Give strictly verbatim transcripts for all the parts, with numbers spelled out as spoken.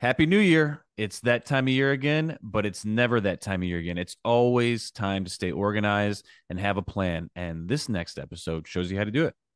Happy New Year. It's that time of year again, but it's never that time of year again. It's always time to stay organized and have a plan. And this next episode shows you how to do it.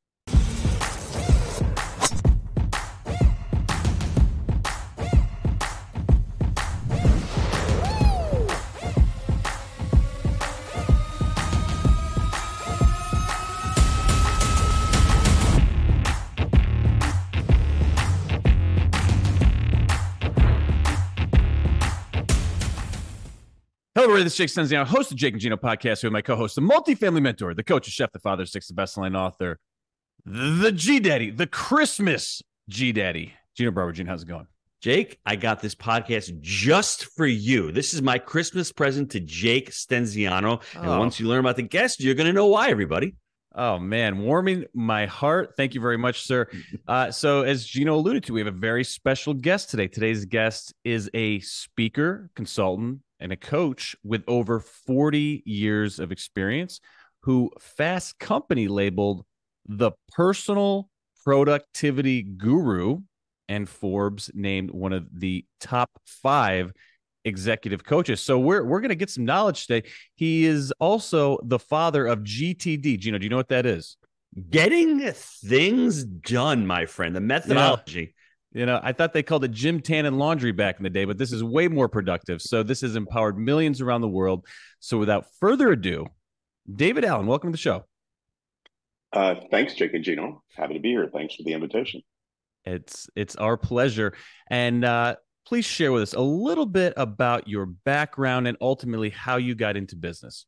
Hello, everybody. This is Jake Stenziano, host of Jake and Gino podcast, with my co-host, the multifamily mentor, the coach, the chef, the father, six, the best-selling author, the G Daddy, the Christmas G Daddy, Gino Barber. Gino, how's it going? Jake, I got this podcast just for you. This is my Christmas present to Jake Stenziano. Oh. And once you learn about the guest, you're going to know why, everybody. Oh, man, warming my heart. Thank you very much, sir. Uh, so as Gino alluded to, we have a very special guest today. Today's guest is a speaker, consultant, and a coach with over forty years of experience, who Fast Company labeled the personal productivity guru, and Forbes named one of the top five executive coaches. So we're we're going to get some knowledge today. He is also the father of G T D. Gino, do you know what that is? Getting things done, my friend. The methodology. You know, I thought they called it gym, tan, and laundry back in the day, but this is way more productive. So this has empowered millions around the world. So without further ado, David Allen, welcome to the show. Uh, thanks, Jake and Gino. Happy to be here. Thanks for the invitation. It's it's our pleasure. And uh, please share with us a little bit about your background and ultimately how you got into business.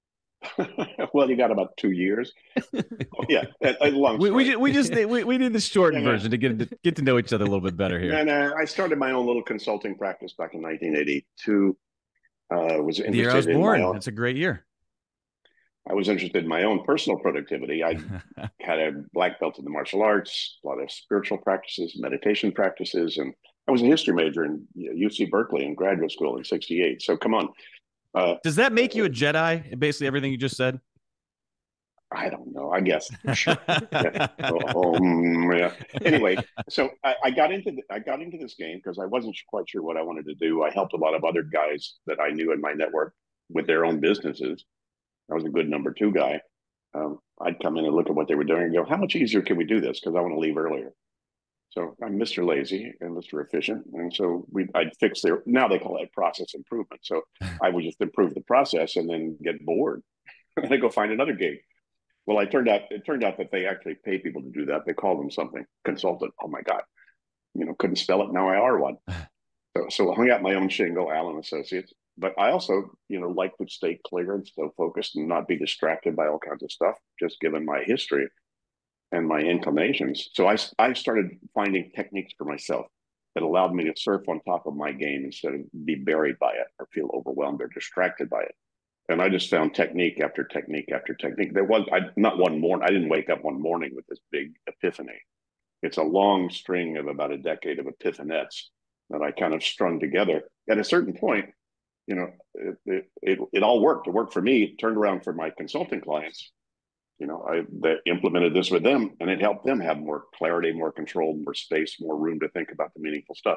Well, you got about two years. Oh, yeah, a, a long we, story. we, we just need, we, we need the shortened Yeah, version to get to get to know each other a little bit better here. And uh, I started my own little consulting practice back in nineteen eighty-two. Uh, was The interested year I was in born. my own, That's a great year. I was interested in my own personal productivity. I had a black belt in the martial arts, a lot of spiritual practices, meditation practices, and I was a history major in U C Berkeley in graduate school in sixty-eight. So come on. Uh, Does that make you a Jedi? Basically, everything you just said. I don't know. I guess. Sure. Yeah. Oh, um, yeah. Anyway, so I, I got into the, I got into this game because I wasn't quite sure what I wanted to do. I helped a lot of other guys that I knew in my network with their own businesses. I was a good number two guy. Um, I'd come in and look at what they were doing and go, "How much easier can we do this? Because I want to leave earlier." So I'm Mister Lazy and Mister Efficient, and so we I'd fix their. Now they call that process improvement. So I would just improve the process and then get bored, and then go find another gig. Well, I turned out it turned out that they actually pay people to do that. They call them something consultant. Oh my God, you know, couldn't spell it. Now I are one. So, so I hung out my own shingle, Allen Associates. But I also, you know, like to stay clear and stay focused and not be distracted by all kinds of stuff, just given my history and my inclinations. So I, I started finding techniques for myself that allowed me to surf on top of my game instead of be buried by it or feel overwhelmed or distracted by it. And I just found technique after technique after technique. There was I, not one morning. I didn't wake up one morning with this big epiphany. It's a long string of about a decade of epiphanettes that I kind of strung together. At a certain point, you know, it, it, it, it all worked. It worked for me. It turned around for my consulting clients. You know, I they implemented this with them, and it helped them have more clarity, more control, more space, more room to think about the meaningful stuff.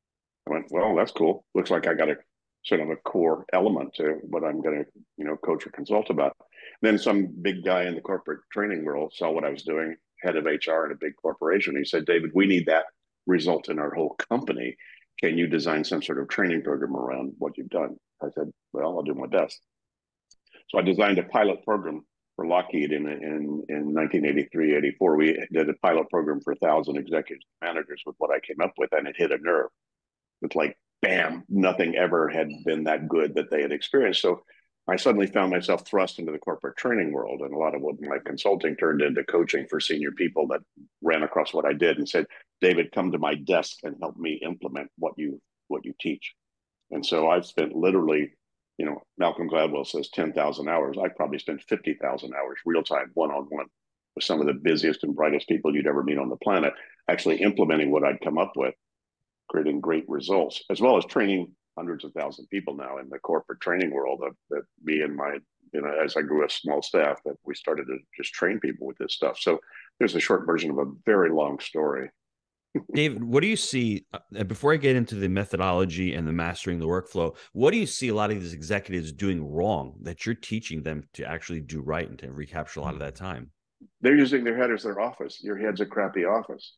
I went, well, that's cool. Looks like I got a sort of a core element to what I'm going to, you know, coach or consult about. Then some big guy in the corporate training world saw what I was doing, head of H R in a big corporation. He said, "David, we need that result in our whole company. Can you design some sort of training program around what you've done?" I said, "Well, I'll do my best." So I designed a pilot program for Lockheed in in, in nineteen eighty-three, eighty-four. We did a pilot program for a thousand executive managers with what I came up with, and it hit a nerve. It's like, bam, nothing ever had been that good that they had experienced. So I suddenly found myself thrust into the corporate training world, and a lot of what my consulting turned into coaching for senior people that ran across what I did and said, "David, come to my desk and help me implement what you what you teach." And so I've spent literally, you know, Malcolm Gladwell says ten thousand hours. I probably spent fifty thousand hours real time, one on one, with some of the busiest and brightest people you'd ever meet on the planet, actually implementing what I'd come up with, creating great results, as well as training hundreds of thousands of people now in the corporate training world. That, that me and my, you know, as I grew a small staff, that we started to just train people with this stuff. So there's a short version of a very long story. David, what do you see? Uh, before I get into the methodology and the mastering the workflow, what do you see a lot of these executives doing wrong that you're teaching them to actually do right and to recapture a lot of that time? They're using their head as their office. Your head's a crappy office.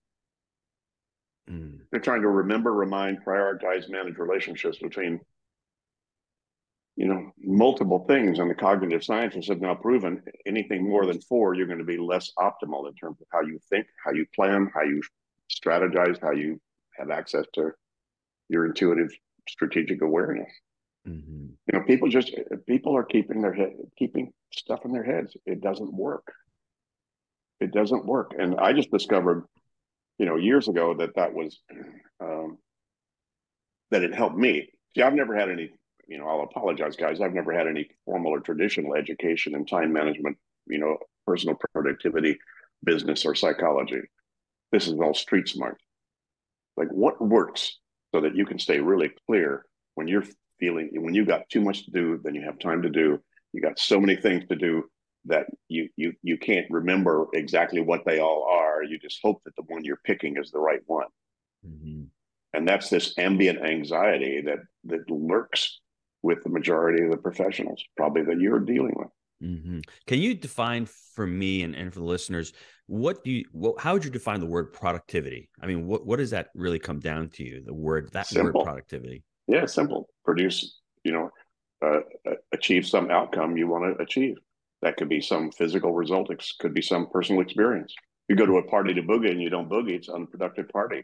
Mm. They're trying to remember, remind, prioritize, manage relationships between, you know, multiple things. And the cognitive scientists have now proven anything more than four, you're going to be less optimal in terms of how you think, how you plan, how you strategize, how you have access to your intuitive strategic awareness. Mm-hmm. You know, people just people are keeping their head keeping stuff in their heads. It doesn't work. It doesn't work. And I just discovered, you know, years ago that that was um, that it helped me. See, I've never had any, you know, I'll apologize, guys. I've never had any formal or traditional education in time management, you know, personal productivity, business, or psychology. This is all street smart. Like what works so that you can stay really clear when you're feeling, when you got too much to do, then you have time to do. You got so many things to do that you you you can't remember exactly what they all are. You just hope that the one you're picking is the right one. Mm-hmm. And that's this ambient anxiety that that lurks with the majority of the professionals, probably that you're dealing with. Mm-hmm. Can you define for me and, and for the listeners, what do you, what, how would you define the word productivity? I mean, what, what does that really come down to you? The word, that word Simple. productivity. Yeah, simple. Produce, you know, uh, achieve some outcome you want to achieve. That could be some physical result. It could be some personal experience. You go to a party to boogie and you don't boogie, it's an unproductive party.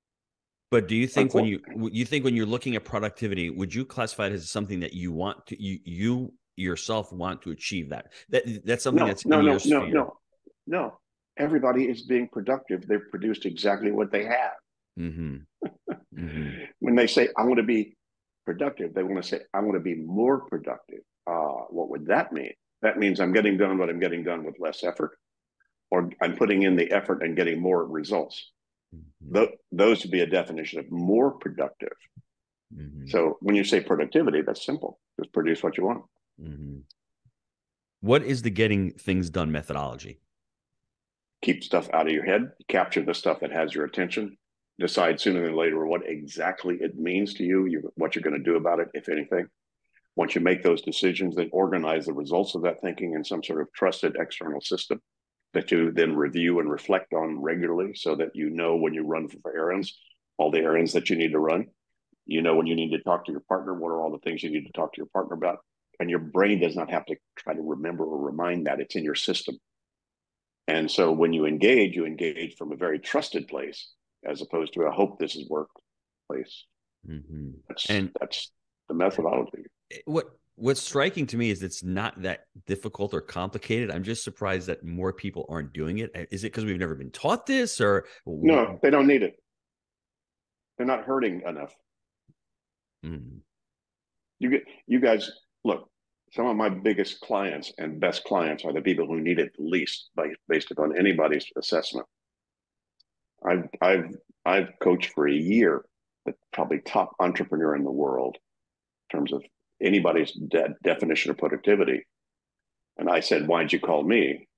But do you think when you you think when you're looking at productivity, would you classify it as something that you want to you you yourself want to achieve that that that's something no, that's no, in no, your no, sphere? no, no. Everybody is being productive. They've produced exactly what they have. Mm-hmm. Mm-hmm. When they say I want to be productive, they want to say I want to be more productive. Uh, what would that mean? That means I'm getting done what I'm getting done with less effort, or I'm putting in the effort and getting more results. Mm-hmm. Th- those would be a definition of more productive. Mm-hmm. So when you say productivity, that's simple. Just produce what you want. Mm-hmm. What is the getting things done methodology? Keep stuff out of your head, capture the stuff that has your attention, decide sooner than later what exactly it means to you, you what you're going to do about it, if anything. Once you make those decisions, then organize the results of that thinking in some sort of trusted external system that you then review and reflect on regularly so that you know when you run for errands, all the errands that you need to run. You know when you need to talk to your partner, what are all the things you need to talk to your partner about? And your brain does not have to try to remember or remind that. It's in your system. And so when you engage, you engage from a very trusted place as opposed to a hope this is work place. Mm-hmm. That's And that's the methodology. what what's striking to me is it's not that difficult or complicated. I'm just surprised that more people aren't doing it. Is it because we've never been taught this, or No, they don't need it. They're not hurting enough. mm-hmm. You get you guys look. Some of my biggest clients and best clients are the people who need it the least, by, based upon anybody's assessment. I've I've I've coached for a year the probably top entrepreneur in the world in terms of anybody's de- definition of productivity. And I said, "Why'd you call me,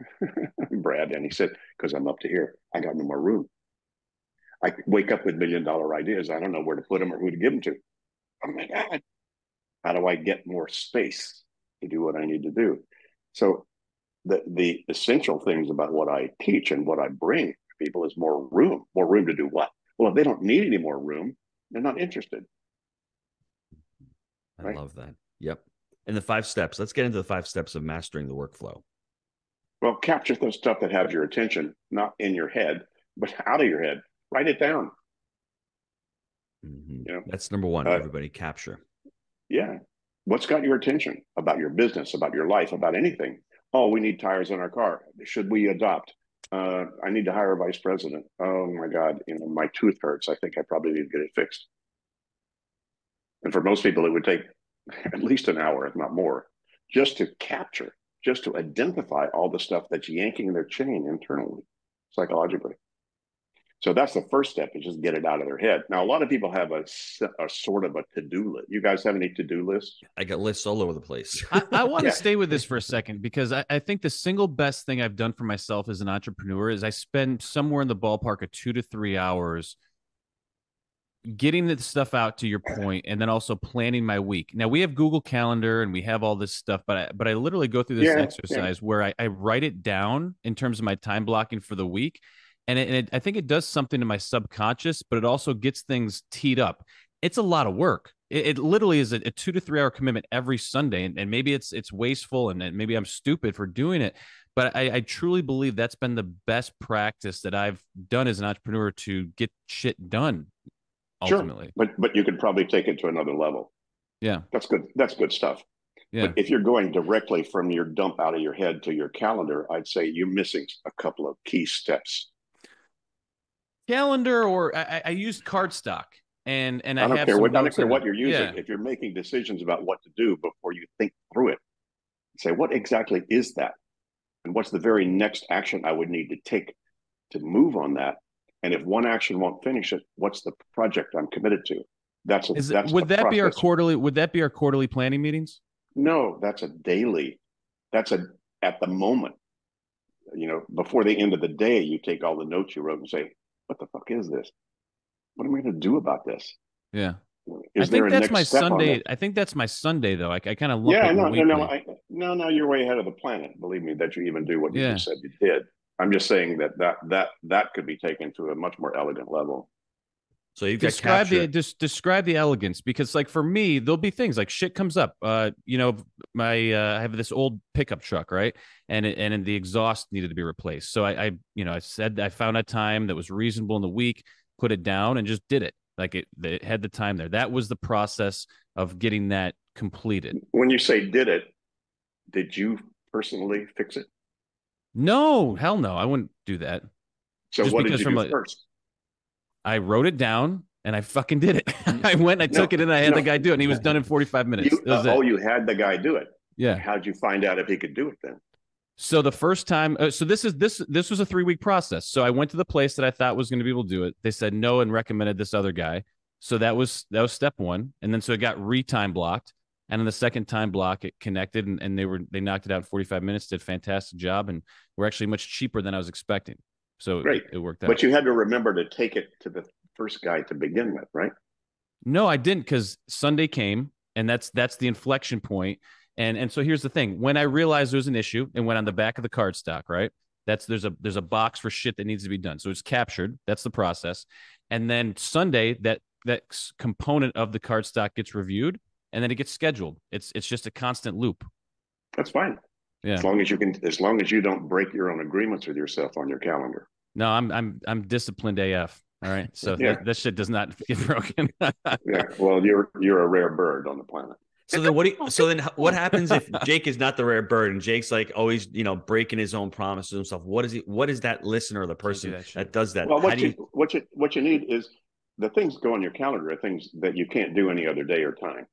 Brad?" And he said, "Because I'm up to here. I got no more room. I wake up with million dollar ideas. I don't know where to put them or who to give them to. Oh my God. How do I get more space to do what I need to do?" So the the essential things about what I teach and what I bring to people is more room. More room to do what? Well, if they don't need any more room, they're not interested. I Right? love that. Yep. And the five steps. Let's get into the five steps of mastering the workflow. Well, capture the stuff that has your attention, not in your head, but out of your head. Write it down. Mm-hmm. You know, That's number one. uh, Everybody capture. yeah. What's got your attention about your business, about your life, about anything? Oh, we need tires in our car. Should we adopt? Uh, I need to hire a vice president. Oh my God, you know, my tooth hurts. I think I probably need to get it fixed. And for most people, it would take at least an hour, if not more, just to capture, just to identify all the stuff that's yanking their chain internally, psychologically. So that's the first step, is just get it out of their head. Now, a lot of people have a, a sort of a to-do list. You guys have any to-do lists? I got lists all over the place. I, I want to Yeah. stay with this for a second because I, I think the single best thing I've done for myself as an entrepreneur is I spend somewhere in the ballpark of two to three hours getting the stuff out, to your point, and then also planning my week. Now we have Google Calendar and we have all this stuff, but I, but I literally go through this Yeah, exercise yeah. where I, I write it down in terms of my time blocking for the week. And, it, and it, I think it does something to my subconscious, but it also gets things teed up. It's a lot of work. It, it literally is a, a two to three hour commitment every Sunday. And, and maybe it's it's wasteful and maybe I'm stupid for doing it. But I, I truly believe that's been the best practice that I've done as an entrepreneur to get shit done. Ultimately. Sure. But but you could probably take it to another level. Yeah. That's good. That's good stuff. Yeah. But if you're going directly from your dump out of your head to your calendar, I'd say you're missing a couple of key steps. Calendar, or I, I used cardstock, and and I, I don't have care some what I don't notes care in what it. you're using. Yeah. If you're making decisions about what to do before you think through it, say, what exactly is that? And what's the very next action I would need to take to move on that? And if one action won't finish it, what's the project I'm committed to? That's a, Is it, that's would the that be our process. quarterly? Would that be our quarterly planning meetings? No, that's a daily. That's a at the moment. You know, before the end of the day, you take all the notes you wrote and say, "What the fuck is this? What am I going to do about this?" Yeah. Is I there think a that's next my step on Sunday. this? I think that's my Sunday though. I, I kind of lump Yeah, it in no, no, weekly. no, I, no, no. You're way ahead of the planet. Believe me, that you even do what you Yeah. just said you did. I'm just saying that that that that could be taken to a much more elegant level. So you've got Describe capture. the just describe the elegance, because like for me, there'll be things like shit comes up. Uh, you know, my uh, I have this old pickup truck, right? And it, and the exhaust needed to be replaced. So I, I, you know, I said I found a time that was reasonable in the week, put it down, and just did it. Like it, it had the time there. That was the process of getting that completed. When you say did it, did you personally fix it? No, hell no, I wouldn't do that. So Just what did because you from do a, first? I wrote it down and I fucking did it. I went, I No, took it, and I had no. the guy do it, and he was done in forty-five minutes. You, That was uh, it. oh, you had the guy do it. Yeah. How'd you find out if he could do it then? So the first time, uh, so this is this this was a three week process. So I went to the place that I thought was going to be able to do it. They said no and recommended this other guy. So that was that was step one, and then so it got re-time blocked, and in the second time block it connected, and, and they were they knocked it out in forty-five minutes. Did a fantastic job, and we're actually much cheaper than I was expecting. So Great. it, it worked out. But you had to remember to take it to the first guy to begin with, right? No, I didn't, because Sunday came, and that's that's the inflection point. And and so here's the thing: when I realized there was an issue, and went on the back of the cardstock, right? That's there's a there's a box for shit that needs to be done. So it's captured. That's the process. And then Sunday, that that component of the cardstock gets reviewed, and then it gets scheduled. It's it's just a constant loop. That's fine. Yeah. As long as you can, as long as you don't break your own agreements with yourself on your calendar. No, I'm I'm I'm disciplined A F. All right. So Yeah. that, that shit does not get broken. Yeah. Well, you're you're a rare bird on the planet. So then what do you, so then what happens if Jake is not the rare bird and Jake's like always, you know, breaking his own promises to himself? What is he, what is that listener or the person that that, shit. does that? Well, How what do you, you, what you what you need is the things go on your calendar are things that you can't do any other day or time.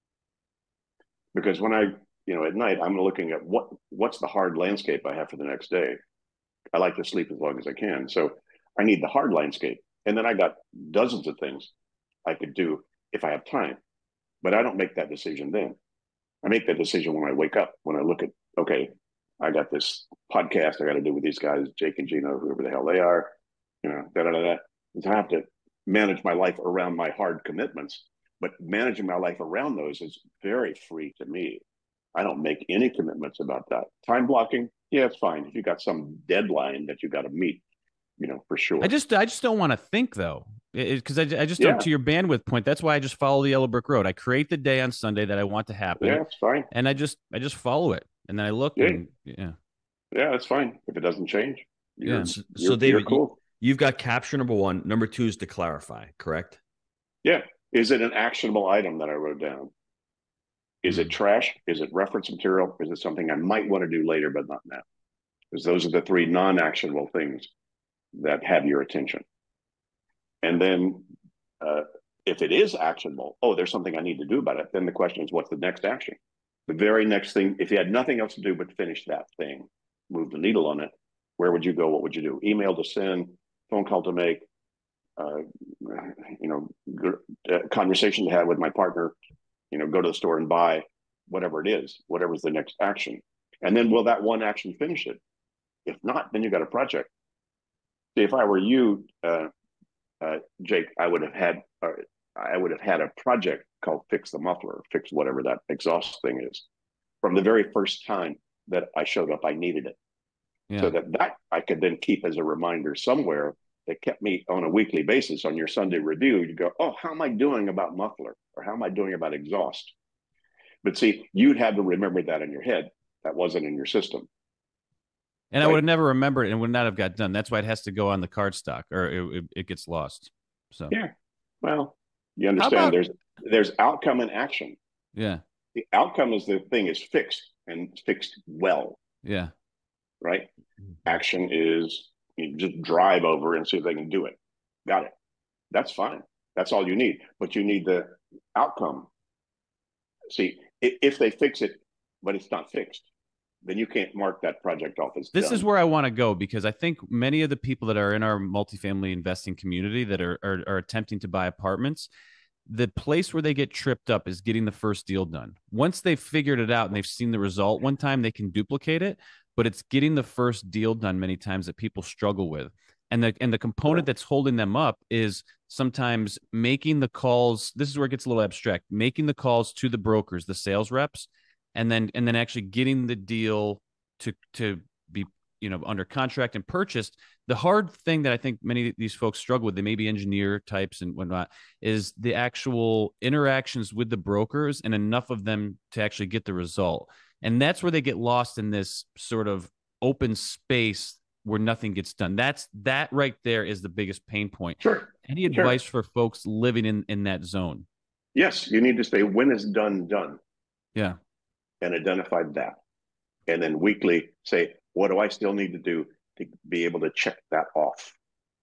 Because when I, you know, at night I'm looking at what what's the hard landscape I have for the next day. I like to sleep as long as I can, so I need the hard landscape, and then I got dozens of things I could do if I have time. But I don't make that decision then. I make that decision when I wake up, when I look at, okay, I got this podcast I got to do with these guys, Jake and Gino, whoever the hell they are, you know, da da da da. I have to manage my life around my hard commitments, but managing my life around those is very free to me. I don't make any commitments about that. Time blocking, yeah, it's fine. If you got some deadline that you got to meet, you know, for sure. I just I just don't want to think though, because I, I just Yeah. don't, to your bandwidth point. That's why I just follow the yellow brick road. I create the day on Sunday that I want to happen. Yeah, it's fine. And I just I just follow it, and then I look. Yeah. And, yeah. Yeah, it's fine. If it doesn't change, you're, Yeah. so, you're, so David, you're cool. you, you've got capture number one. Number two is to clarify, correct? Yeah. Is it an actionable item that I wrote down? Is it trash? Is it reference material? Is it something I might want to do later, but not now? Because those are the three non-actionable things that have your attention. And then uh, if it is actionable, oh, there's something I need to do about it. Then the question is, what's the next action? The very next thing, if you had nothing else to do but finish that thing, move the needle on it, where would you go? What would you do? Email to send, phone call to make, uh, you know, uh, conversation to have with my partner, you know, go to the store and buy whatever it is, whatever's the next action. And then will that one action finish it? If not, then you got a project. If I were you, uh, uh, Jake, I would have had, uh, I would have had a project called Fix the Muffler, fix whatever that exhaust thing is. From the very first time that I showed up, I needed it. Yeah. So that, that I could then keep as a reminder somewhere that kept me on a weekly basis on your Sunday review. You go, oh, how am I doing about muffler? Or how am I doing about exhaust? But see, you'd have to remember that in your head. That wasn't in your system. And right? I would have never remembered it and would not have got done. That's why it has to go on the card stock or it, it, it gets lost. So yeah, well, you understand about... there's there's outcome and action. Yeah. The outcome is the thing is fixed and fixed well. Yeah. Right. Action is you just drive over and see if they can do it. Got it. That's fine. That's all you need. But you need the outcome. See, if they fix it, but it's not fixed, then you can't mark that project off as this done. Is where I want to go, because I think many of the people that are in our multifamily investing community that are, are, are attempting to buy apartments, the place where they get tripped up is getting the first deal done. Once they've figured it out and they've seen the result one time, they can duplicate it, but it's getting the first deal done many times that people struggle with. And the, and the component that's holding them up is sometimes making the calls. This is where it gets a little abstract, making the calls to the brokers, the sales reps, and then, and then actually getting the deal to, to be, you know, under contract and purchased. The hard thing that I think many of these folks struggle with, they may be engineer types and whatnot, is the actual interactions with the brokers and enough of them to actually get the result. And that's where they get lost in this sort of open space where nothing gets done. That's that right there is the biggest pain point. Sure. Any advice sure. for folks living in, in that zone? Yes. You need to say, when is done, done. Yeah. And identify that. And then weekly say, what do I still need to do to be able to check that off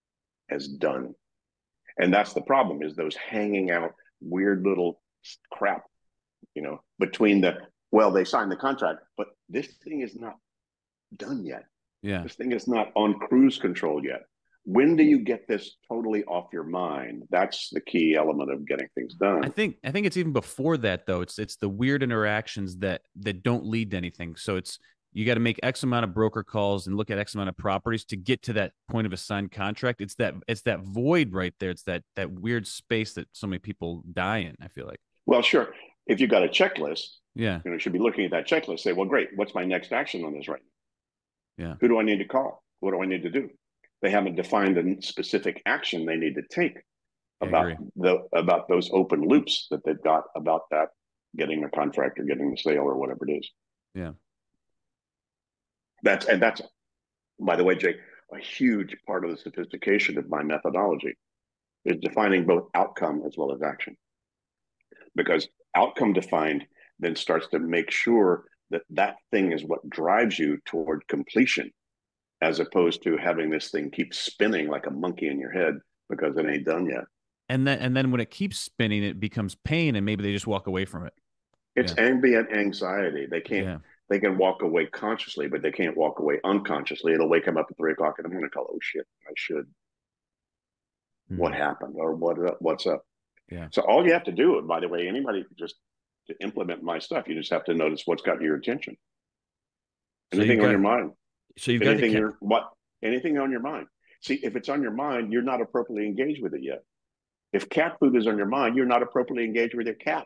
as done? And that's the problem, is those hanging out weird little crap, you know, between the, well, they signed the contract, but this thing is not done yet. Yeah. This thing is not on cruise control yet. When do you get this totally off your mind? That's the key element of getting things done. I think I think it's even before that, though. It's it's the weird interactions that that don't lead to anything. So it's you got to make X amount of broker calls and look at X amount of properties to get to that point of a signed contract. It's that it's that void right there. It's that that weird space that so many people die in, I feel like. Well, sure. If you've got a checklist, yeah, you know, you should be looking at that checklist. Say, well, great. What's my next action on this right now? Yeah. Who do I need to call? What do I need to do? They haven't defined a specific action they need to take about the about those open loops that they've got about that getting the contract or getting the sale or whatever it is. Yeah. That's and that's, by the way, Jake, a huge part of the sophistication of my methodology is defining both outcome as well as action. Because outcome defined then starts to make sure that that thing is what drives you toward completion, as opposed to having this thing keep spinning like a monkey in your head because it ain't done yet. And then, and then when it keeps spinning, it becomes pain, and maybe they just walk away from it. It's yeah. ambient anxiety. They can't. Yeah. They can walk away consciously, but they can't walk away unconsciously. It'll wake them up at three o'clock in the morning and call, "Oh shit, I should." Mm-hmm. What happened, or what? What's up? Yeah. So all you have to do, by the way, anybody just to implement my stuff, you just have to notice what's got your attention. Anything so on got, your mind. So you've anything got your what? Anything on your mind. See, if it's on your mind, you're not appropriately engaged with it yet. If cat food is on your mind, you're not appropriately engaged with your cat.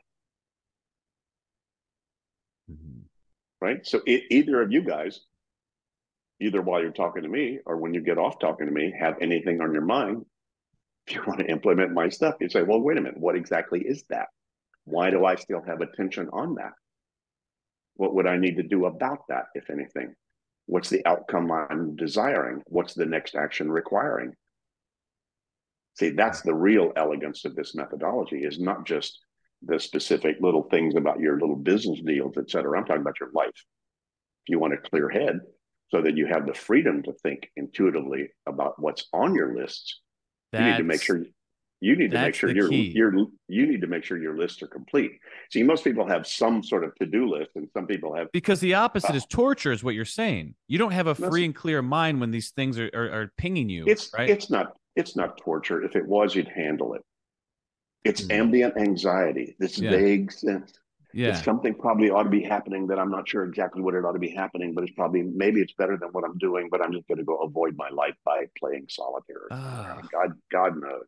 Mm-hmm. Right? So it, either of you guys, either while you're talking to me or when you get off talking to me, have anything on your mind. If you want to implement my stuff, you say, well, wait a minute, what exactly is that? Why do I still have attention on that? What would I need to do about that, if anything? What's the outcome I'm desiring? What's the next action requiring? See, that's the real elegance of this methodology, is not just the specific little things about your little business deals, et cetera. I'm talking about your life. If you want a clear head so that you have the freedom to think intuitively about what's on your lists, that's, you need to make sure you need to make sure your your you need to make sure your lists are complete. See, most people have some sort of to-do list, and some people have, because the opposite uh, is torture, is what you're saying. You don't have a free and clear mind when these things are are, are pinging you. It's right? It's not It's not torture. If it was, you'd handle it. It's Mhm. ambient anxiety, this Yeah. vague sense. It's Yeah. something probably ought to be happening that I'm not sure exactly what it ought to be happening, but it's probably, maybe it's better than what I'm doing, but I'm just going to go avoid my life by playing solitaire or something. I mean, Ah. God, God knows.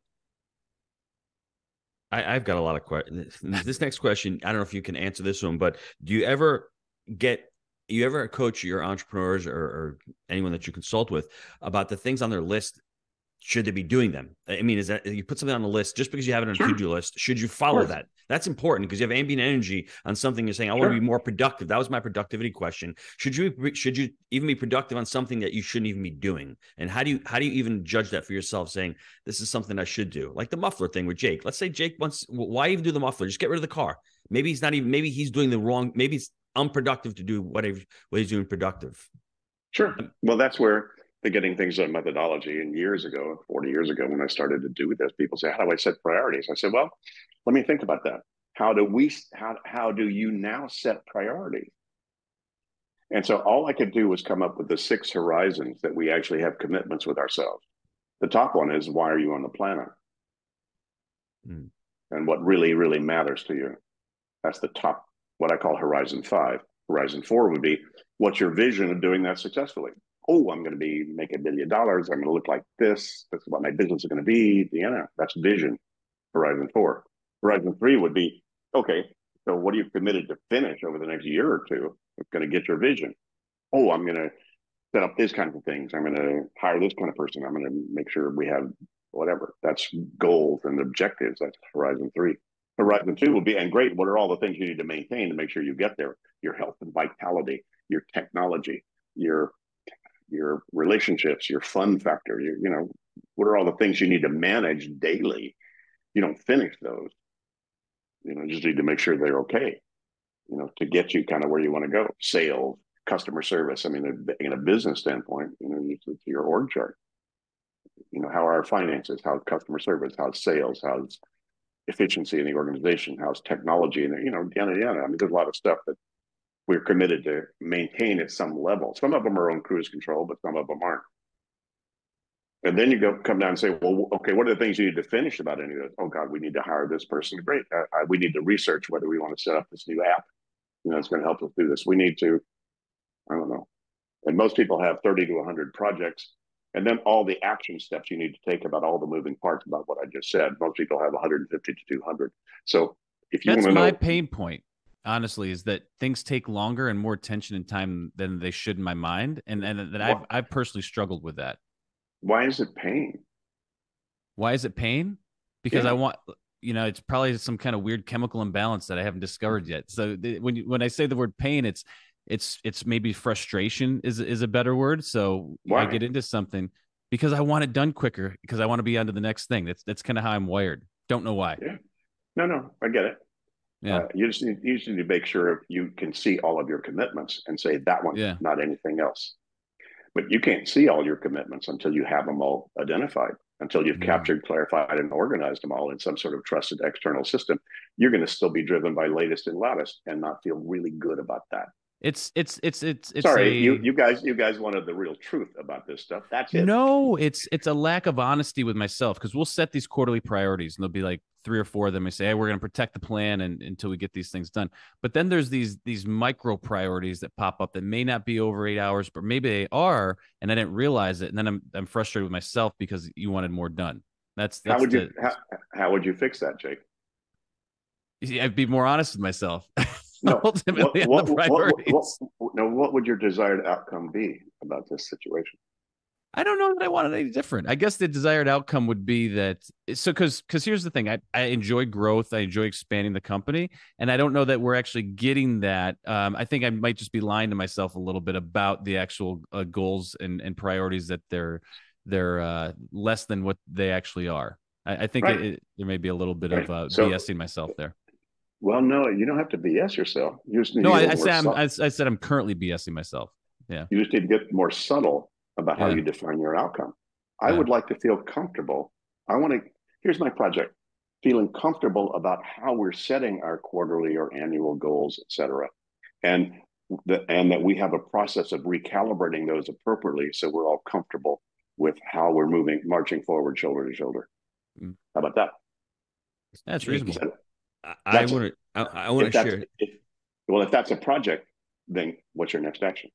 I, I've got a lot of questions. This next question, I don't know if you can answer this one, but do you ever get, you ever coach your entrepreneurs or, or anyone that you consult with about the things on their list? Should they be doing them? I mean, is that you put something on the list just because you have it on a Sure. to-do list? Should you Of follow course. that? That's important because you have ambient energy on something. You're saying, I want Sure. to be more productive. That was my productivity question. Should you should you even be productive on something that you shouldn't even be doing? And how do you how do you even judge that for yourself? Saying this is something I should do, like the muffler thing with Jake. Let's say Jake wants. Why even do the muffler? Just get rid of the car. Maybe he's not even. Maybe he's doing the wrong. Maybe it's unproductive to do whatever what he's doing productive. Sure. Well, that's where the getting things done methodology. And years ago, forty years ago, when I started to do this, people say, "How do I set priorities?" I said, "Well, let me think about that. How do we? How how do you now set priorities?" And so all I could do was come up with the six horizons that we actually have commitments with ourselves. The top one is, why are you on the planet? Mm. And what really, really matters to you. That's the top, what I call horizon five. Horizon four would be, what's your vision of doing that successfully? Oh, I'm going to be make a billion dollars. I'm going to look like this. This is what my business is going to be. You know, that's vision. Horizon four. Horizon three would be, okay, so what are you committed to finish over the next year or two? It's going to get your vision. Oh, I'm going to set up these kinds of things. I'm going to hire this kind of person. I'm going to make sure we have whatever. That's goals and objectives. That's horizon three. Horizon two will be, and great, what are all the things you need to maintain to make sure you get there? Your health and vitality, your technology, your your relationships, your fun factor, your, you know, what are all the things you need to manage daily? You don't finish those. You know, you just need to make sure they're okay, you know, to get you kind of where you want to go. Sales, customer service. I mean, in a business standpoint, you know, it's, it's your org chart. You know, how are our finances? How's customer service? How's sales? How's efficiency in the organization? How's technology? And, you know, yada, yada. I mean, there's a lot of stuff that we're committed to maintain at some level. Some of them are on cruise control, but some of them aren't. And then you go come down and say, well, okay, what are the things you need to finish about any of those? Oh God, we need to hire this person. Great. Uh, we need to research whether we want to set up this new app. You know, it's going to help us do this. We need to, I don't know. And most people have thirty to one hundred projects. And then all the action steps you need to take about all the moving parts about what I just said. Most people have one hundred fifty to two hundred. So if you That's want to my know, pain point, honestly, is that things take longer and more attention and time than they should in my mind. And, and that I've, I've personally struggled with that. Why is it pain? Why is it pain? Because Yeah. I want, you know, it's probably some kind of weird chemical imbalance that I haven't discovered yet. So the, when you, when I say the word pain, it's it's it's maybe frustration is is a better word. So Why? I get into something because I want it done quicker because I want to be on to the next thing. That's that's kind of how I'm wired. Don't know why. Yeah. No, no, I get it. Yeah. Uh, you just need, you just need to make sure you can see all of your commitments and say that one, Yeah. not anything else. But you can't see all your commitments until you have them all identified, until you've Mm. captured, clarified, and organized them all in some sort of trusted external system. You're going to still be driven by latest and loudest and not feel really good about that. It's it's it's it's it's Sorry, a you you guys you guys wanted the real truth about this stuff. That's it. no, it's it's a lack of honesty with myself because we'll set these quarterly priorities and there'll be like three or four of them. I say, hey, we're going to protect the plan and until we get these things done. But then there's these these micro priorities that pop up that may not be over eight hours, but maybe they are, and I didn't realize it. And then I'm I'm frustrated with myself because you wanted more done. That's that's How would the, you how, how would you fix that, Jake? I'd be more honest with myself. No. Ultimately, What, on the what, priorities. what, what, what, no, what would your desired outcome be about this situation? I don't know that I want it any different. I guess the desired outcome would be that so because because here's the thing. I, I enjoy growth. I enjoy expanding the company. And I don't know that we're actually getting that. Um, I think I might just be lying to myself a little bit about the actual uh, goals and, and priorities that they're they're uh, less than what they actually are. I, I think Right. it, it, there may be a little bit Right. of uh, So- BSing myself there. Well, no, you don't have to B S yourself. You just need No, to I, get I more said I'm, subtle. I, I said I'm currently BSing myself. Yeah. You just need to get more subtle about how Yeah. you define your outcome. I Yeah. would like to feel comfortable. I want to, here's my project, feeling comfortable about how we're setting our quarterly or annual goals, et cetera. And, the, and that we have a process of recalibrating those appropriately so we're all comfortable with how we're moving, marching forward, shoulder to shoulder. Mm. How about that? That's reasonable. I, I want to. I, I want to share. If, well, if that's a project, then what's your next action?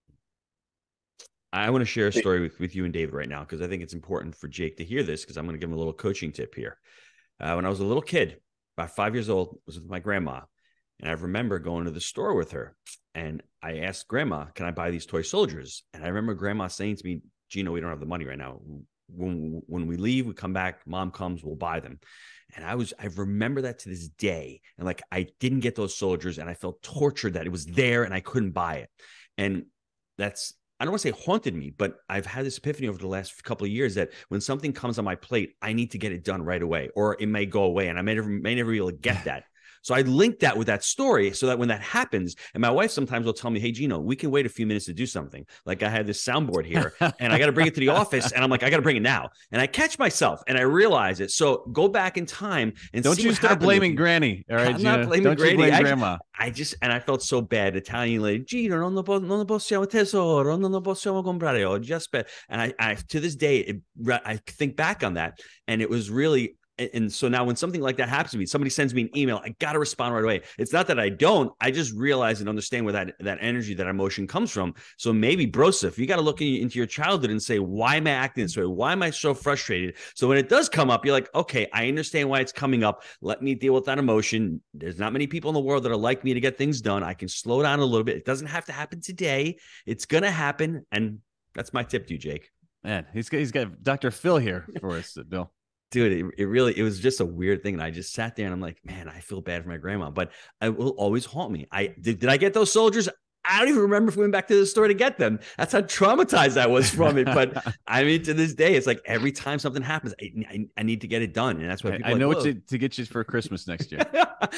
I want to share a story with, with you and David right now, because I think it's important for Jake to hear this, because I'm going to give him a little coaching tip here. Uh, when I was a little kid, about five years old, I was with my grandma, and I remember going to the store with her, and I asked Grandma, "Can I buy these toy soldiers?" And I remember Grandma saying to me, "Gino, we don't have the money right now. When when we leave, we come back, Mom comes, we'll buy them." And I was, I remember that to this day. And like, I didn't get those soldiers, and I felt tortured that it was there and I couldn't buy it. And that's, I don't want to say haunted me, but I've had this epiphany over the last couple of years that when something comes on my plate, I need to get it done right away, or it may go away. And I may never, may never be able to get that. So I linked that with that story, so that when that happens, and my wife sometimes will tell me, "Hey, Gino, we can wait a few minutes to do something." Like, I had this soundboard here and I got to bring it to the office, and I'm like, I got to bring it now. And I catch myself and I realize it. So go back in time and don't see you what start blaming with Granny. All right, I'm Gino. not blaming don't Granny. You blame I, Grandma. I just, and I felt so bad. Italian lady, "Gino, non lo, non lo possiamo tesoro, non lo possiamo comprare oggi." Aspetta. And I, I, to this day, it, I think back on that, and it was really. And so now when something like that happens to me, somebody sends me an email, I got to respond right away. It's not that I don't, I just realize and understand where that, that energy, that emotion comes from. So maybe, Broseph, you got to look in, into your childhood and say, why am I acting this way? Why am I so frustrated? So when it does come up, you're like, okay, I understand why it's coming up. Let me deal with that emotion. There's not many people in the world that are like me to get things done. I can slow down a little bit. It doesn't have to happen today. It's going to happen. And that's my tip to you, Jake. Man, he's got, he's got Doctor Phil here for us, Bill. Dude, it, it really, it was just a weird thing. And I just sat there and I'm like, man, I feel bad for my grandma, but it will always haunt me. I did, did I get those soldiers? I don't even remember if we went back to the store to get them. That's how traumatized I was from it. But I mean, to this day, it's like every time something happens, I, I, I need to get it done. And that's why people I, I know like, what to, to get you for Christmas next year.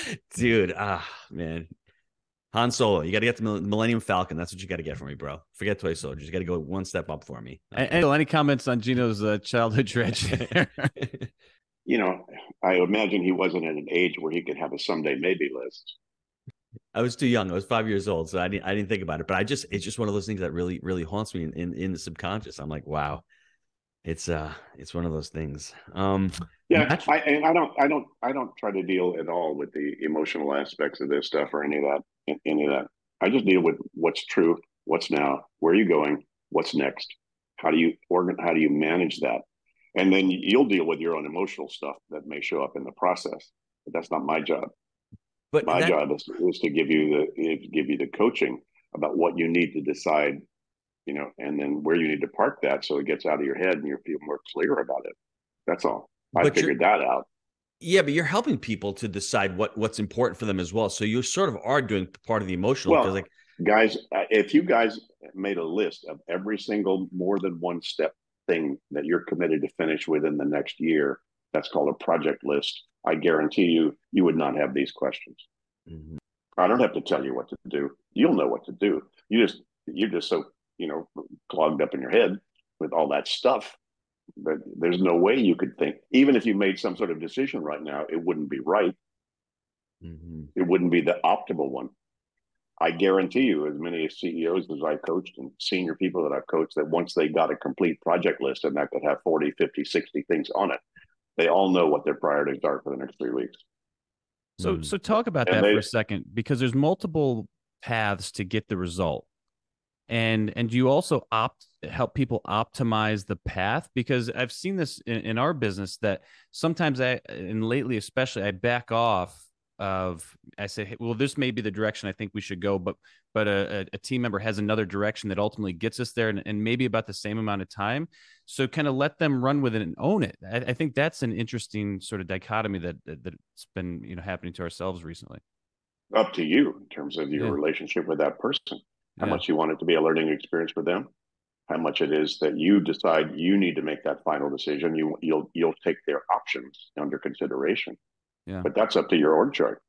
Dude, ah, man. Han Solo, you got to get the Millennium Falcon. That's what you got to get for me, bro. Forget toy soldiers. You got to go one step up for me. Okay. Any comments on Gino's uh, childhood tragedy? You know, I imagine he wasn't at an age where he could have a someday maybe list. I was too young. I was five years old, so I didn't. I didn't think about it. But I just, it's just one of those things that really, really haunts me in, in, in the subconscious. I'm like, wow, it's uh, it's one of those things. Um, yeah, I, and I don't, I don't, I don't try to deal at all with the emotional aspects of this stuff or any of that. Any of that. I just deal with what's true, what's now, where are you going, what's next, how do you organ, how do you manage that, and then you'll deal with your own emotional stuff that may show up in the process. But that's not my job. But my that... job is to, is to give you the is to give you the coaching about what you need to decide, you know, and then where you need to park that so it gets out of your head and you feel more clear about it. That's all. I but figured that out. Yeah, but you're helping people to decide what, what's important for them as well. So you sort of are doing part of the emotional. Well, like, guys, if you guys made a list of every single more than one step thing that you're committed to finish within the next year, that's called a project list. I guarantee you, you would not have these questions. Mm-hmm. I don't have to tell you what to do. You'll know what to do. You just, you're just so, you know, clogged up in your head with all that stuff. But there's no way you could think, even if you made some sort of decision right now, it wouldn't be right. Mm-hmm. It wouldn't be the optimal one. I guarantee you, as many C E Os as I've coached and senior people that I've coached, that once they got a complete project list and that could have forty, fifty, sixty things on it, they all know what their priorities are for the next three weeks. So, mm-hmm. so talk about and that they, for a second, because there's multiple paths to get the result. And and you also opt help people optimize the path, because I've seen this in, in our business that sometimes I, and lately especially, I back off of, I say, hey, well, this may be the direction I think we should go, but but a, a team member has another direction that ultimately gets us there, and, and maybe about the same amount of time. So kind of let them run with it and own it. I, I think that's an interesting sort of dichotomy that, that that's been, you know, happening to ourselves recently. Up to you in terms of your yeah. relationship with that person. How yeah. much you want it to be a learning experience for them, how much it is that you decide you need to make that final decision. You you'll you'll take their options under consideration. Yeah. But that's up to your org chart.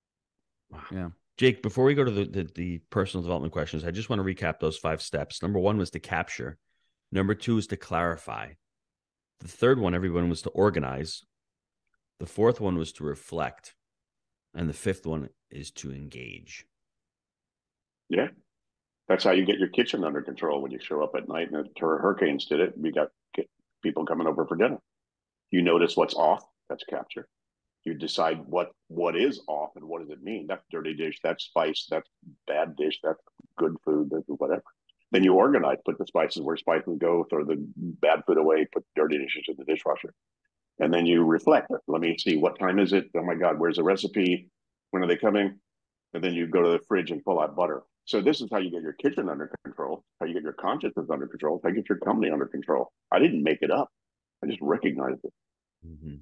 Yeah. Jake, before we go to the, the the personal development questions, I just want to recap those five steps. Number one was to capture. Number two is to clarify. The third one, everyone, was to organize. The fourth one was to reflect. And the fifth one is to engage. Yeah. That's how you get your kitchen under control when you show up at night and the hurricanes did it. We got people coming over for dinner. You notice what's off. That's capture. You decide what what is off and what does it mean. That's dirty dish. That's spice. That's bad dish. That's good food. That's whatever. Then you organize. Put the spices where spices go. Throw the bad food away. Put dirty dishes in the dishwasher. And then you reflect. Let me see. What time is it? Oh my God. Where's the recipe? When are they coming? And then you go to the fridge and pull out butter. So this is how you get your kitchen under control, how you get your consciousness under control, how you get your company under control. I didn't make it up. I just recognized it. Mm-hmm.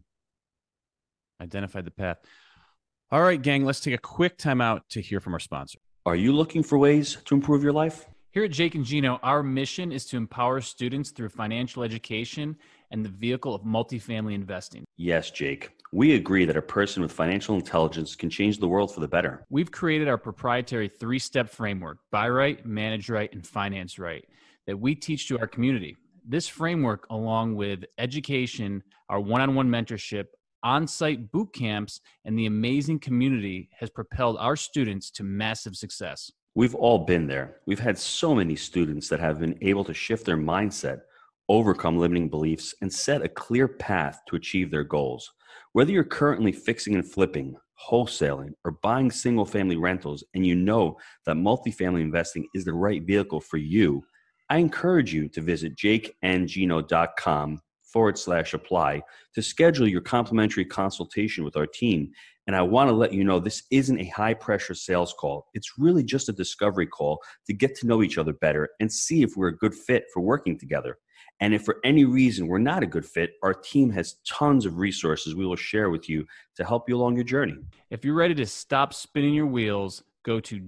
Identified the path. All right, gang, let's take a quick time out to hear from our sponsor. Are you looking for ways to improve your life? Here at Jake and Gino, our mission is to empower students through financial education and the vehicle of multifamily investing. Yes, Jake. We agree that a person with financial intelligence can change the world for the better. We've created our proprietary three-step framework, Buy Right, Manage Right, and Finance Right, that we teach to our community. This framework, along with education, our one-on-one mentorship, on-site boot camps, and the amazing community has propelled our students to massive success. We've all been there. We've had so many students that have been able to shift their mindset, overcome limiting beliefs, and set a clear path to achieve their goals. Whether you're currently fixing and flipping, wholesaling, or buying single-family rentals, and you know that multifamily investing is the right vehicle for you, I encourage you to visit jakeandgino.com forward slash apply to schedule your complimentary consultation with our team. And I want to let you know this isn't a high-pressure sales call. It's really just a discovery call to get to know each other better and see if we're a good fit for working together. And if for any reason we're not a good fit, our team has tons of resources we will share with you to help you along your journey. If you're ready to stop spinning your wheels, go to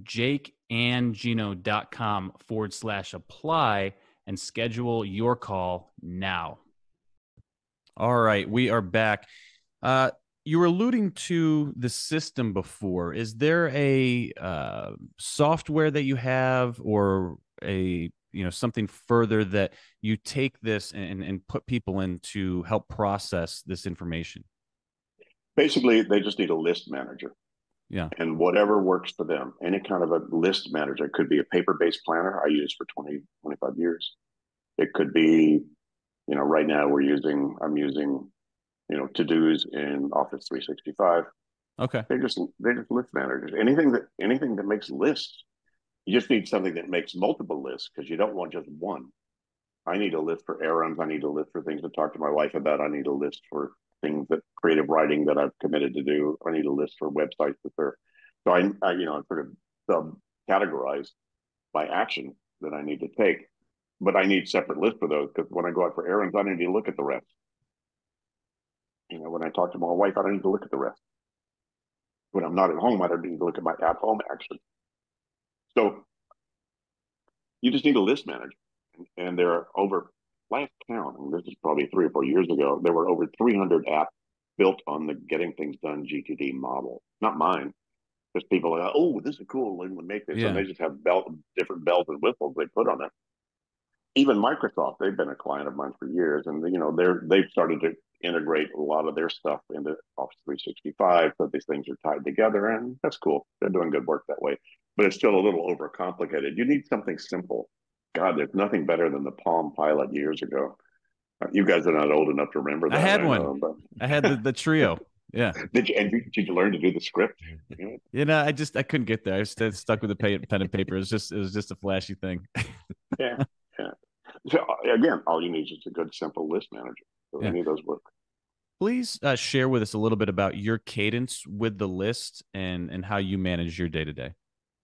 jakeandgino.com forward slash apply and schedule your call now. All right, we are back. Uh, you were alluding to the system before. Is there a uh, software that you have or a you know something further that you take this and, and put people in to help process this information? Basically, they just need a list manager. Yeah. And whatever works for them. Any kind of a list manager. It could be a paper-based planner I used for twenty, twenty-five years. It could be, you know, right now we're using, I'm using, you know, to-dos in Office three sixty-five. Okay. They're just, they're just list managers. Anything that, anything that makes lists. You just need something that makes multiple lists because you don't want just one. I need a list for errands. I need a list for things to talk to my wife about. I need a list for things that creative writing that I've committed to do. I need a list for websites that are, so I, I you know, I sort of sub categorize by action that I need to take, but I need separate lists for those because when I go out for errands, I need to look at the rest. You know, when I talk to my wife, I don't need to look at the rest. When I'm not at home, I don't need to look at my at home action. So you just need a list manager. And there are over, last count, and this is probably three or four years ago, there were over three hundred apps built on the Getting Things Done G T D model. Not mine. Just people are like, oh, this is cool. We can make this. Yeah. And they just have belt, different bells and whistles they put on it. Even Microsoft, they've been a client of mine for years. And, you know, they're, they've started to integrate a lot of their stuff into Office three sixty-five. So these things are tied together. And that's cool. They're doing good work that way. But it's still a little overcomplicated. You need something simple. God, there's nothing better than the Palm Pilot years ago. You guys are not old enough to remember that. I had I one. know, but... I had the, the Trio. Yeah. Did you, and did you learn to do the script? You know, I just I couldn't get there. I was stuck with the pen and paper. It was just it was just a flashy thing. yeah, yeah. So again, all you need is a good, simple list manager. So yeah. Any of those work. Please uh, share with us a little bit about your cadence with the list and and how you manage your day to day.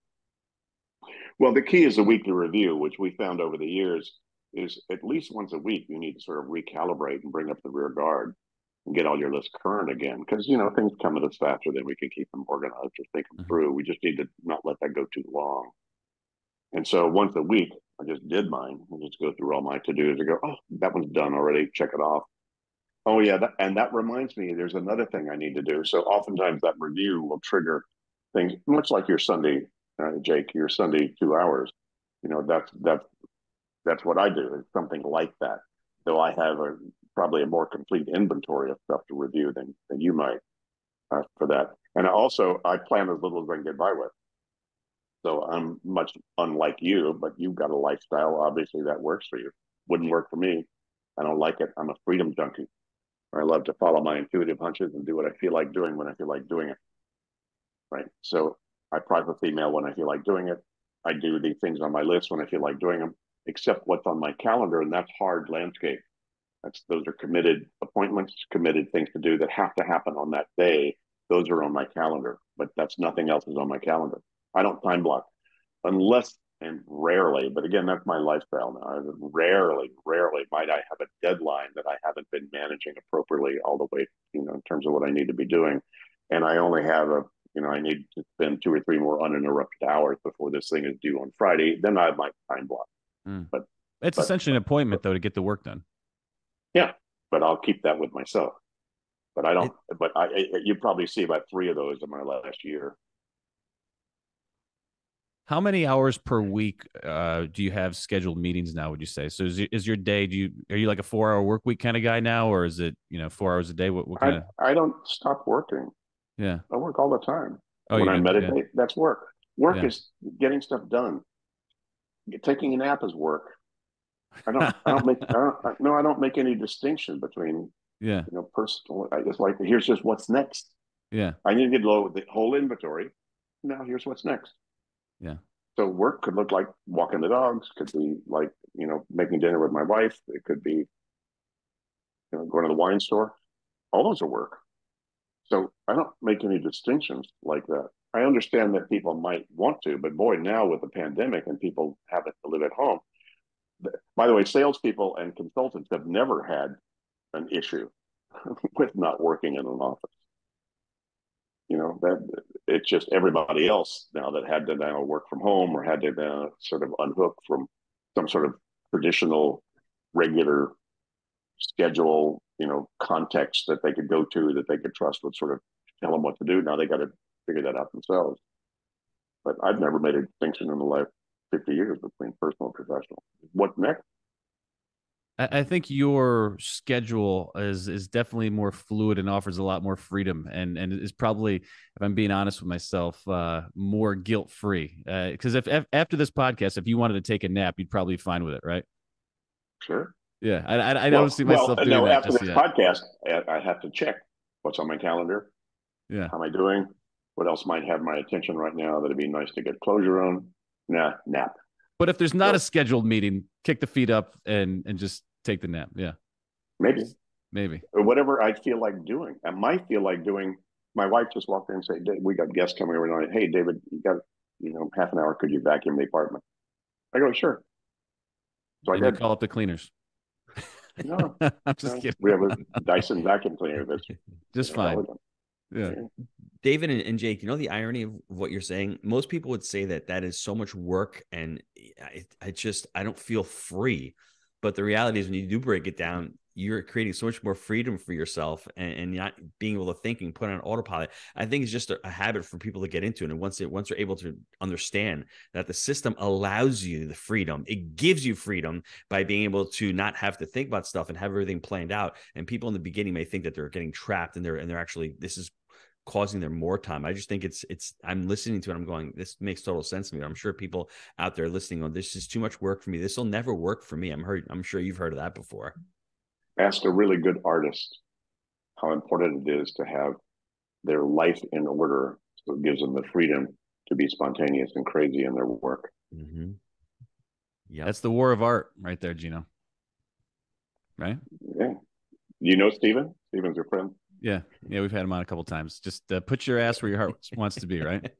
Well, the key is a weekly review, which we found over the years is at least once a week you need to sort of recalibrate and bring up the rear guard and get all your lists current again. Because, you know, things come at us faster than we can keep them organized or think them mm-hmm. through. We just need to not let that go too long. And so once a week, I just did mine. I just go through all my to-dos and go, oh, that one's done already. Check it off. Oh, yeah. That, and that reminds me, there's another thing I need to do. So oftentimes that review will trigger things, much like your Sunday Uh, Jake, your Sunday two hours, you know, that's that's that's what I do. It's something like that. Though I have a probably a more complete inventory of stuff to review than than you might uh, for that. And also, I plan as little as I can get by with. So I'm much unlike you, but you've got a lifestyle, obviously, that works for you. Wouldn't work for me. I don't like it. I'm a freedom junkie. I love to follow my intuitive hunches and do what I feel like doing when I feel like doing it. Right. So I private female when I feel like doing it. I do the things on my list when I feel like doing them, except what's on my calendar, and that's hard landscape. That's those are committed appointments, committed things to do that have to happen on that day. Those are on my calendar, but that's nothing else is on my calendar. I don't time block unless and rarely, but again, that's my lifestyle now. I rarely, rarely might I have a deadline that I haven't been managing appropriately all the way, you know, in terms of what I need to be doing. And I only have a, you know, I need to spend two or three more uninterrupted hours before this thing is due on Friday. Then I might time block. Mm. But it's but, essentially an appointment, though, to get the work done. Yeah, but I'll keep that with myself. But I don't. It, but I, I, you probably see about three of those in my last year. How many hours per week uh, do you have scheduled meetings now? Would you say? So is, is your day? Do you are you like a four hour work week kind of guy now, or is it you know four hours a day? What, what kind I, of? I don't stop working. Yeah, I work all the time. oh, When you I do? meditate, Yeah. that's work. Work Yeah. is getting stuff done. Taking a nap is work. I don't. I don't make. I don't, I, no, I don't make any distinction between Yeah, you know personal. I just like here's just what's next. yeah, I need to get low the whole inventory. Now here's what's next. yeah. So work could look like walking the dogs. Could be like you know making dinner with my wife. It could be you know going to the wine store. All those are work. So I don't make any distinctions like that. I understand that people might want to, but boy, now with the pandemic and people having to live at home. By the way, salespeople and consultants have never had an issue with not working in an office. You know that it's just everybody else now that had to now work from home or had to now sort of unhook from some sort of traditional, regular schedule, you know, context that they could go to that they could trust would sort of tell them what to do. Now they got to figure that out themselves. But I've never made a distinction in the last fifty years between personal and professional. What next? I, I think your schedule is is definitely more fluid and offers a lot more freedom, and and is probably, if I'm being honest with myself, uh, more guilt free. Because uh, if, if after this podcast, if you wanted to take a nap, you'd probably be fine with it, right? Sure. Yeah, I, I, I well, don't see myself well, doing no, that after just this yet. podcast, I, I have to check what's on my calendar. Yeah. How am I doing? What else might have my attention right now that'd be nice to get closure on? Nah, nap. But if there's not So, a scheduled meeting, kick the feet up and and just take the nap. Yeah. maybe. Maybe. Or whatever I feel like doing. I might feel like doing. My wife just walked in and said, "We got guests coming over tonight. Hey, David, you got you know half an hour? Could you vacuum the apartment?" I go, "Sure." So And I you did. call up the cleaners. No, I'm just no. kidding. We have a Dyson vacuum cleaner that's Just you know, fine. elegant. Yeah. David and, and Jake, you know the irony of what you're saying? Most people would say that that is so much work, and I, I just I don't feel free. But the reality is, when you do break it down, you're creating so much more freedom for yourself, and, and not being able to think and put on autopilot. I think it's just a, a habit for people to get into, and once it once they're able to understand that the system allows you the freedom, it gives you freedom by being able to not have to think about stuff and have everything planned out. And people in the beginning may think that they're getting trapped, and they're and they're actually this is causing them more time. I just think it's it's I'm listening to it. I'm going, this makes total sense to me. I'm sure people out there listening on this is too much work for me. This will never work for me. I'm heard. I'm sure you've heard of that before. Ask a really good artist how important it is to have their life in order, so it gives them the freedom to be spontaneous and crazy in their work. Mm-hmm. Yeah, That's the war of art right there, Gino. Right? Yeah. You know Steven? Steven's your friend. Yeah. Yeah, we've had him on a couple times. Just uh, put your ass where your heart wants to be, right?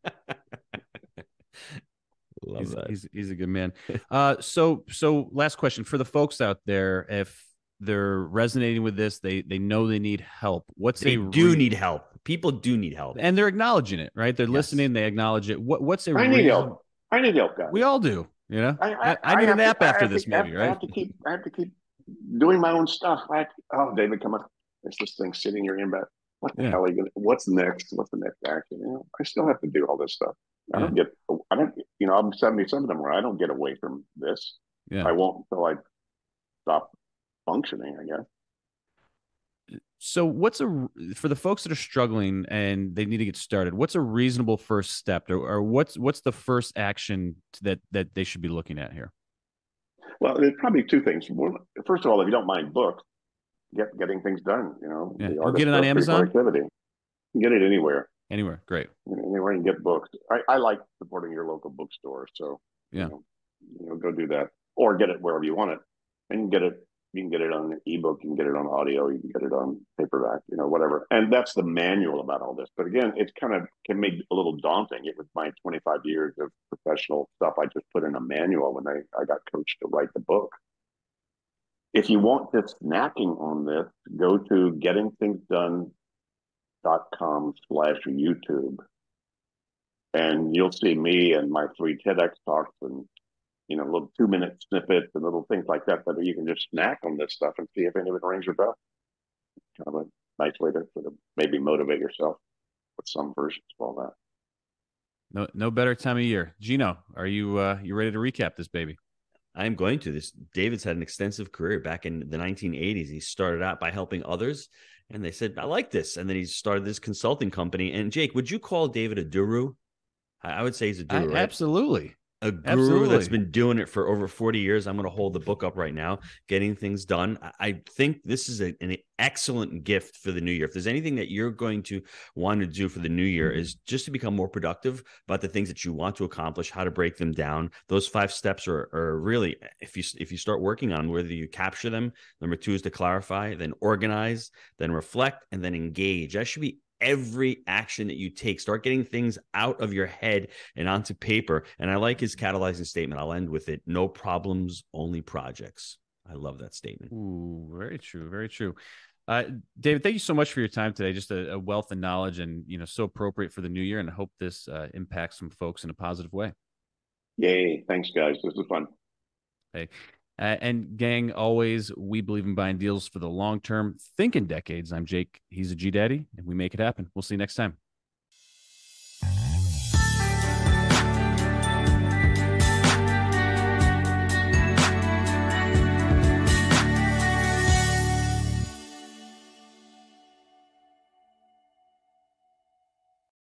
Love he's, that. he's he's a good man. Uh, so so last question for the folks out there: if they're resonating with this, they they know they need help. What's They a do re- need help. People do need help. and they're acknowledging it, right? They're Yes. listening. They acknowledge it. What what's a I need reason- help. I need help, guys. We all do. You know, I, I, I need a have nap to, I after have this, to, maybe, I right? have to keep. I have to keep doing my own stuff. I have to, oh, David, come on. There's this thing sitting in your inbox. What the Yeah. hell are you gonna? What's next? What's the next action? You know, I still have to do all this stuff. I Yeah. don't get. I don't. You know, I'm seventy-seven where I don't get away from this. Yeah. I won't until I stop functioning, I guess. So what's a, for the folks that are struggling and they need to get started, what's a reasonable first step, or, or what's, what's the first action that, that they should be looking at here? Well, there's probably two things. One, first of all, if you don't mind books, get getting things done. You know, Yeah. the You artist get it on Amazon? productivity. You can get it anywhere. Anywhere. Great. Anywhere you can get books. I, I like supporting your local bookstore, so Yeah. you know, you know, go do that, or get it wherever you want it, and you can get it. You can get it on ebook. You can get it on audio. You can get it on paperback. You know, whatever. And that's the manual about all this. But again, it's kind of can make a little daunting. It was my twenty-five years of professional stuff. I just put in a manual when I, I got coached to write the book. If you want this snacking on this, go to getting things done dot com slash YouTube, and you'll see me and my free TEDx talks and you know little two minute snippets and little things like that that you can just snack on this stuff and see if any of it rings your bell. Kind of a nice way to sort of maybe motivate yourself with some versions of all that. No, no better time of year. Gino, are you uh, you ready to recap this baby? I'm going to. This David's had an extensive career. Back in the nineteen eighties, he started out by helping others, and they said, "I like this," and then he started this consulting company. And Jake, would you call David a guru? I would say he's a guru. I, right? Absolutely. A guru Absolutely. that's been doing it for over forty years. I'm going to hold the book up right now, Getting Things Done. I think this is a, an excellent gift for the new year. If there's anything that you're going to want to do for the new year, is just to become more productive about the things that you want to accomplish, how to break them down. Those five steps are, are really, if you if you start working on whether you capture them. Number two is to clarify, then organize, then reflect, and then engage. That should be every action that you take. Start getting things out of your head and onto paper. And I like his catalyzing statement. I'll end with it. No problems, only projects. I love that statement. Ooh, very true. Very true. Uh, David, thank you so much for your time today. Just a, a wealth of knowledge, and, you know, so appropriate for the new year. And I hope this uh, impacts some folks in a positive way. Yay. Thanks, guys. This was fun. Hey, uh, and gang, always, we believe in buying deals for the long term. Think in decades. I'm Jake. He's a G Daddy, and we make it happen. We'll see you next time.